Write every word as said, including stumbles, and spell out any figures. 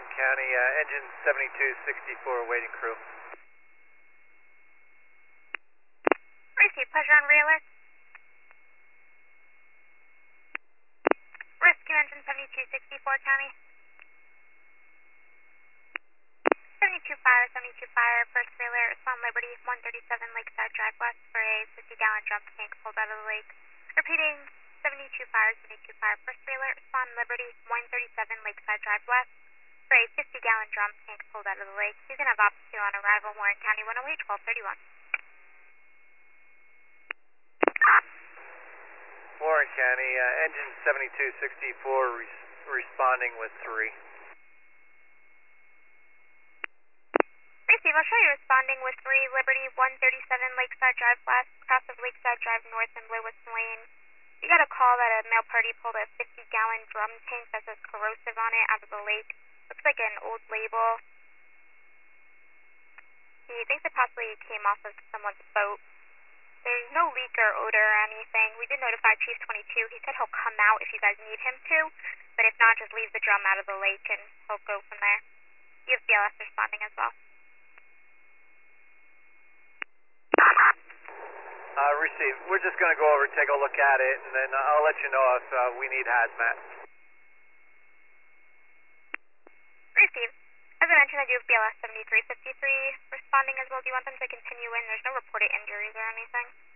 Warren County, uh, engine seventy-two sixty-four waiting crew. Receive, pleasure on re-alert. Rescue engine seventy-two sixty-four County. seventy-two fire, seventy-two fire, first re-alert, respond Liberty, one thirty-seven Lakeside Drive West for a fifty gallon drum tank pulled out of the lake. Repeating, seventy-two fire, seventy-two fire, first re-alert, respond Liberty, one thirty-seven Lakeside Drive West for a fifty gallon drum tank pulled out of the lake. You can have Ops two on arrival, Warren County, one oh eight, twelve thirty-one. Warren County, uh, engine seventy-two sixty-four res responding with three. Receive, I'll show you responding with three, Liberty, one thirty-seven Lakeside Drive West, cross of Lakeside Drive North and Lewis Lane. You got a call that a male party pulled a fifty gallon drum tank that says corrosive on it out of the lake. Looks like an old label. He thinks it possibly came off of someone's boat. There's no leak or odor or anything. We did notify Chief twenty-two. He said he'll come out if you guys need him to, but if not, just leave the drum out of the lake and he'll go from there. You have B L S responding as well. Uh, receive. We're just going to go over, take a look at it, and then I'll let you know if uh, we need hazmat. Receive. As I mentioned, I do have B L S seventy-three fifty-three responding as well. Do you want them to continue in? There's no reported injuries or anything.